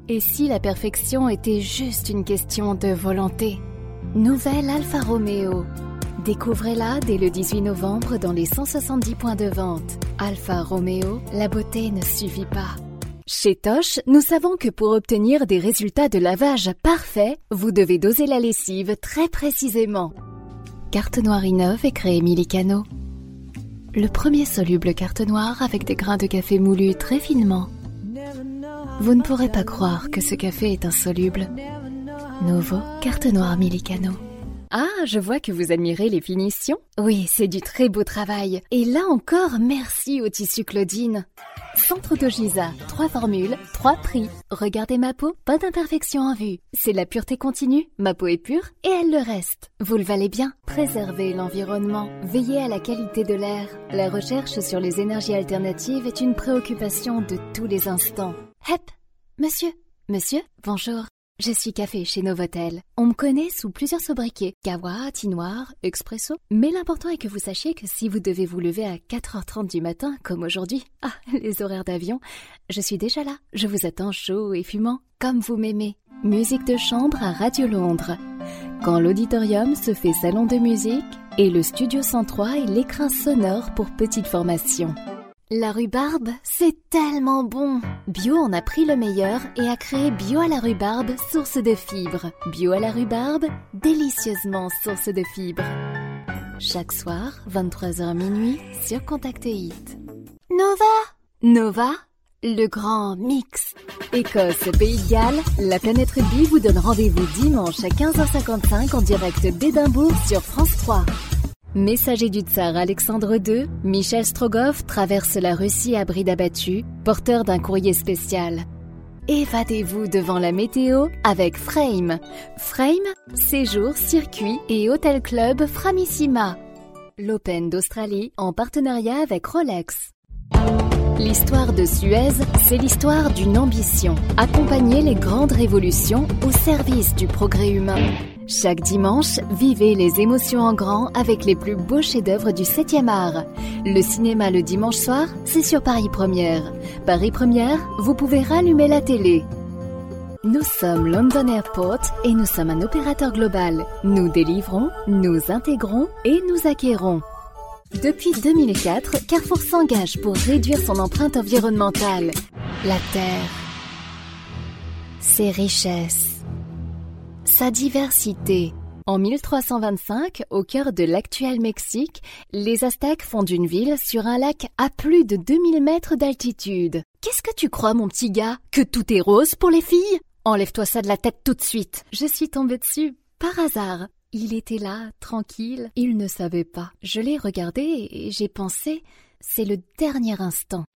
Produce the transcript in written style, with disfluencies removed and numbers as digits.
Et si la perfection était juste une question de volonté? Nouvelle Alfa Romeo. Découvrez-la dès le 18 novembre dans les 170 points de vente. Alfa Romeo, la beauté ne suffit pas. Chez Tosh, nous savons que pour obtenir des résultats de lavage parfaits, vous devez doser la lessive très précisément. Carte noire innove et crée Milicano. Le premier soluble carte noire avec des grains de café moulus très finement. Vous ne pourrez pas croire que ce café est insoluble. Nouveau carte noire Milicano. Ah, je vois que vous admirez les finitions. Oui, c'est du très beau travail. Et là encore, merci au tissu Claudine. Centre d'Ogiza, 3 formules, 3 prix. Regardez ma peau, pas d'imperfection en vue. C'est la pureté continue, ma peau est pure et elle le reste. Vous le valez bien. Préservez l'environnement, veillez à la qualité de l'air. La recherche sur les énergies alternatives est une préoccupation de tous les instants. Hep, monsieur, bonjour. Je suis café chez Novotel. On me connaît sous plusieurs sobriquets. Kawa, thé noir, expresso. Mais l'important est que vous sachiez que si vous devez vous lever à 4h30 du matin, comme aujourd'hui, les horaires d'avion, je suis déjà là. Je vous attends chaud et fumant, comme vous m'aimez. Musique de chambre à Radio Londres. Quand l'auditorium se fait salon de musique et le studio 103 est l'écrin sonore pour petite formation. La rhubarbe, c'est tellement bon! Bio en a pris le meilleur et a créé Bio à la rhubarbe, source de fibres. Bio à la rhubarbe, délicieusement source de fibres. Chaque soir, 23h minuit, sur Contact Hit. Nova, le grand mix. Écosse, Pays de Galles, la planète rugby vous donne rendez-vous dimanche à 15h55 en direct d'Édimbourg sur France 3. Messager du tsar Alexandre II, Michel Strogoff traverse la Russie à bride abattue, porteur d'un courrier spécial. Évadez-vous devant la météo avec Frame. Frame, séjour, circuit et hôtel club Framissima. L'Open d'Australie en partenariat avec Rolex. L'histoire de Suez, c'est l'histoire d'une ambition. Accompagner les grandes révolutions au service du progrès humain. Chaque dimanche, vivez les émotions en grand avec les plus beaux chefs-d'œuvre du 7e art. Le cinéma le dimanche soir, c'est sur Paris Première. Paris Première, vous pouvez rallumer la télé. Nous sommes London Airport et nous sommes un opérateur global. Nous délivrons, nous intégrons et nous acquérons. Depuis 2004, Carrefour s'engage pour réduire son empreinte environnementale. La terre, ses richesses, sa diversité. En 1325, au cœur de l'actuel Mexique, les Aztèques fondent une ville sur un lac à plus de 2000 mètres d'altitude. Qu'est-ce que tu crois, mon petit gars? Que tout est rose pour les filles? Enlève-toi ça de la tête tout de suite. Je suis tombée dessus, par hasard. Il était là, tranquille, il ne savait pas. Je l'ai regardé et j'ai pensé, c'est le dernier instant.